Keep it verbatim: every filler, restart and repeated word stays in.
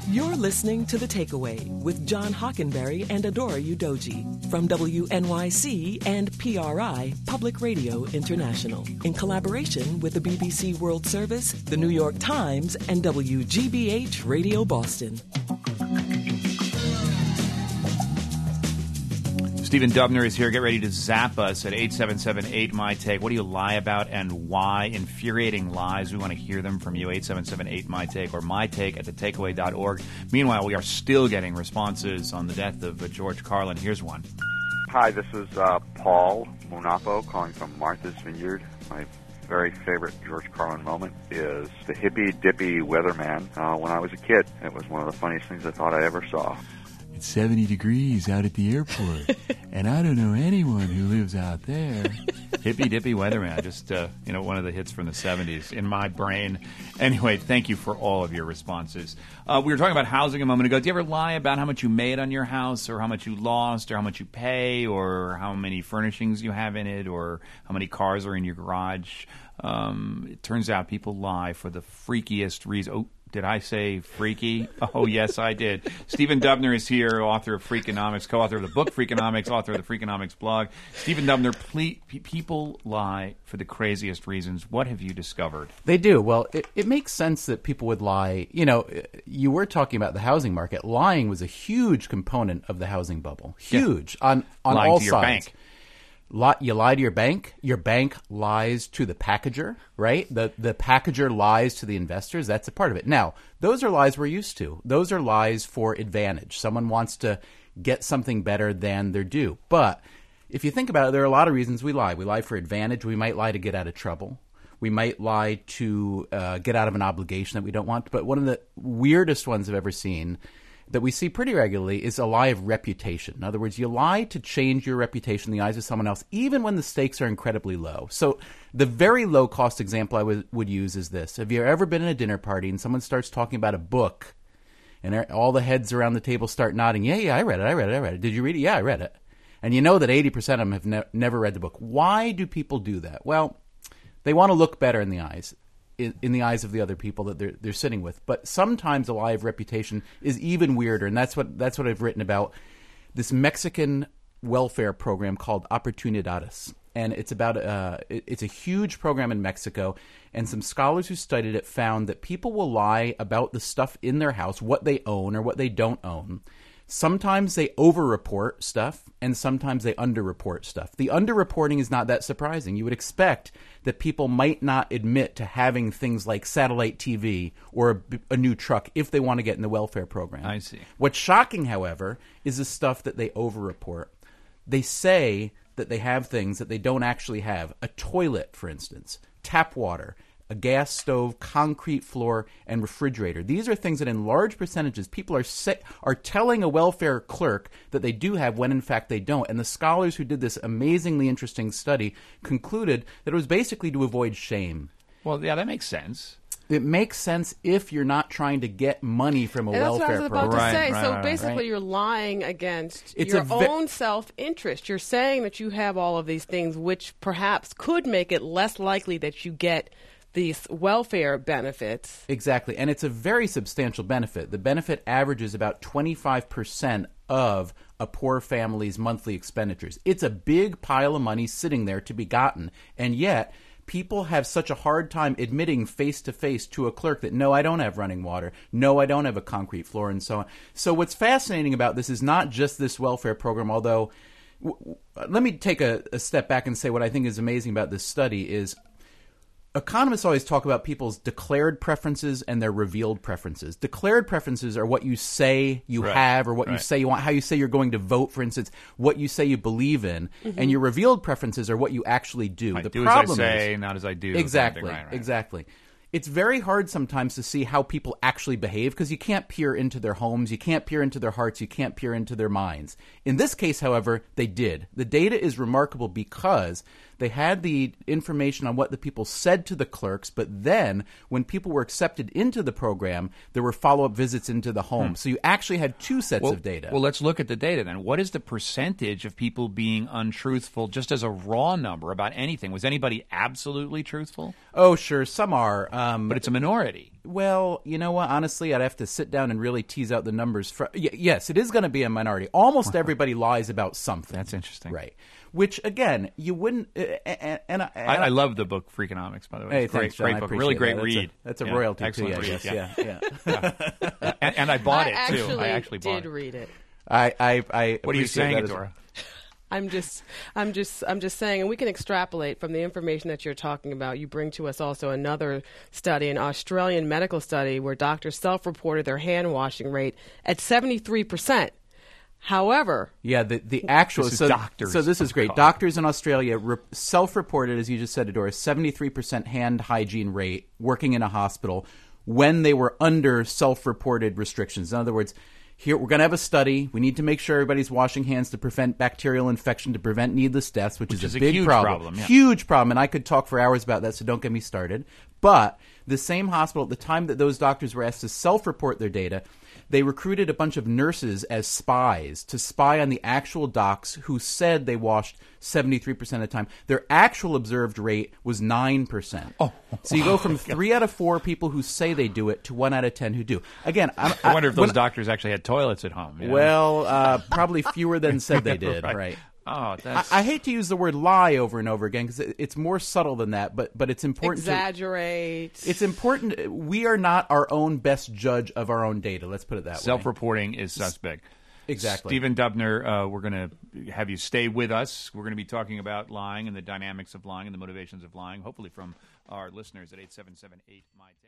You're listening to The Takeaway with John Hockenberry and Adora Udoji from W N Y C and P R I, Public Radio International, in collaboration with the B B C World Service, the New York Times, and W G B H Radio Boston. Stephen Dubner is here. Get ready to zap us at eight seven seven eight M Y Take. What do you lie about and why? Infuriating lies. We want to hear them from you. eight seven seven eight M Y Take or mytake at the takeaway dot org. Meanwhile, we are still getting responses on the death of uh, George Carlin. Here's one. Hi, this is uh, Paul Munapo calling from Martha's Vineyard. My very favorite George Carlin moment is the hippy-dippy weatherman. Uh, when I was a kid, it was one of the funniest things I thought I ever saw. It's seventy degrees out at the airport, and I don't know anyone who lives out there. Hippy Dippy Weatherman, just uh, you know, one of the hits from the seventies in my brain. Anyway, thank you for all of your responses. Uh, we were talking about housing a moment ago. Do you ever lie about how much you made on your house, or how much you lost, or how much you pay, or how many furnishings you have in it, or how many cars are in your garage? Um, it turns out people lie for the freakiest reason. Oh, did I say freaky? Oh, yes, I did. Stephen Dubner is here, author of Freakonomics, co-author of the book Freakonomics, author of the Freakonomics blog. Stephen Dubner, ple- people lie for the craziest reasons. What have you discovered? They do. Well, it, it makes sense that people would lie. You know, you were talking about the housing market. Lying was a huge component of the housing bubble. Huge. Yeah. On, on Lying all to your sides. bank. You lie to your bank. Your bank lies to the packager, right? The the packager lies to the investors. That's a part of it. Now, those are lies we're used to. Those are lies for advantage. Someone wants to get something better than they're due. But if you think about it, there are a lot of reasons we lie. We lie for advantage. We might lie to get out of trouble. We might lie to uh, get out of an obligation that we don't want. But one of the weirdest ones I've ever seen that we see pretty regularly is a lie of reputation. In other words, you lie to change your reputation in the eyes of someone else, even when the stakes are incredibly low. So the very low-cost example I would, would use is this. Have you ever been at a dinner party and someone starts talking about a book, and all the heads around the table start nodding, yeah, yeah, I read it, I read it, I read it. Did you read it? Yeah, I read it. And you know that eighty percent of them have ne- never read the book. Why do people do that? Well, they want to look better in the eyes. In, in the eyes of the other people that they're they're sitting with. But sometimes a lie of reputation is even weirder, and that's what that's what I've written about this Mexican welfare program called Oportunidades. And it's about uh, it, it's a huge program in Mexico, and some scholars who studied it found that people will lie about the stuff in their house, what they own or what they don't own. Sometimes they over-report stuff, and sometimes they under-report stuff. The under-reporting is not that surprising. You would expect that people might not admit to having things like satellite T V or a, a new truck if they want to get in the welfare program. I see. What's shocking, however, is the stuff that they over-report. They say that they have things that they don't actually have. A toilet, for instance, tap water, a gas stove, concrete floor, and refrigerator. These are things that in large percentages people are set, are telling a welfare clerk that they do have when in fact they don't. And the scholars who did this amazingly interesting study concluded that it was basically to avoid shame. Well, yeah, that makes sense. It makes sense if you're not trying to get money from a and welfare program. That's what I was about program. to say. Right, so right, basically right. you're lying against It's your a ve- own self-interest. You're saying that you have all of these things which perhaps could make it less likely that you get these welfare benefits. Exactly. And it's a very substantial benefit. The benefit averages about twenty-five percent of a poor family's monthly expenditures. It's a big pile of money sitting there to be gotten. And yet, people have such a hard time admitting face-to-face to a clerk that, no, I don't have running water. No, I don't have a concrete floor, and so on. So what's fascinating about this is not just this welfare program, although w- w- let me take a, a step back and say what I think is amazing about this study is economists always talk about people's declared preferences and their revealed preferences. Declared preferences are what you say you right. have or what right. you say you want, how you say you're going to vote, for instance, what you say you believe in. Mm-hmm. And your revealed preferences are what you actually do. I the do problem as I say, is, not as I do. Exactly, Right, right. exactly. It's very hard sometimes to see how people actually behave because you can't peer into their homes, you can't peer into their hearts, you can't peer into their minds. In this case, however, they did. The data is remarkable because they had the information on what the people said to the clerks, but then when people were accepted into the program, there were follow-up visits into the home. Hmm. So you actually had two sets well, of data. Well, let's look at the data then. What is the percentage of people being untruthful just as a raw number about anything? Was anybody absolutely truthful? Oh, sure, some are. Um, but it's a minority. Well, you know what? Honestly, I'd have to sit down and really tease out the numbers. For, y- yes, it is going to be a minority. Almost everybody lies about something. That's interesting. Right. Which, again, you wouldn't... Uh, and, and, and I, I love the book Freakonomics, by the way. Hey, It's great, thanks, John. great I book. appreciate Really great that. read. That's a, that's a Yeah, royalty excellent to you, I read, guess. yeah. Yeah, yeah. and, and I bought I it, actually too. I actually bought did it. read it. I, I, I What are you appreciate saying, that as- Adora? I'm just, I'm just, I'm just saying, and we can extrapolate from the information that you're talking about. You bring to us also another study, an Australian medical study, where doctors self-reported their hand washing rate at seventy-three percent. However, Yeah, the the actual This is so, doctors. so this is great. God. Doctors in Australia re- self-reported, as you just said, Adora, seventy-three percent hand hygiene rate working in a hospital when they were under self-reported restrictions. In other words, here we're going to have a study. We need to make sure everybody's washing hands to prevent bacterial infection, to prevent needless deaths, which, Which is is a a big huge problem. problem, yeah. Huge problem, and I could talk for hours about that, so don't get me started. But the same hospital, at the time that those doctors were asked to self-report their data, they recruited a bunch of nurses as spies to spy on the actual docs who said they washed seventy-three percent of the time. Their actual observed rate was nine percent. Oh. So you go from three out of four people who say they do it to one out of ten who do. Again, I'm, I wonder if those when- doctors actually had toilets at home. you know? Well, uh, probably fewer than said they did, Right. right. Oh, I, that's... I hate to use the word lie over and over again because it, it's more subtle than that, but but it's important to... exaggerate. It's important. We are not our own best judge of our own data. Let's put it that way. Self-reporting is suspect. Exactly. Stephen Dubner, uh, we're going to have you stay with us. We're going to be talking about lying and the dynamics of lying and the motivations of lying, hopefully from our listeners at eight seven seven eight M Y T A.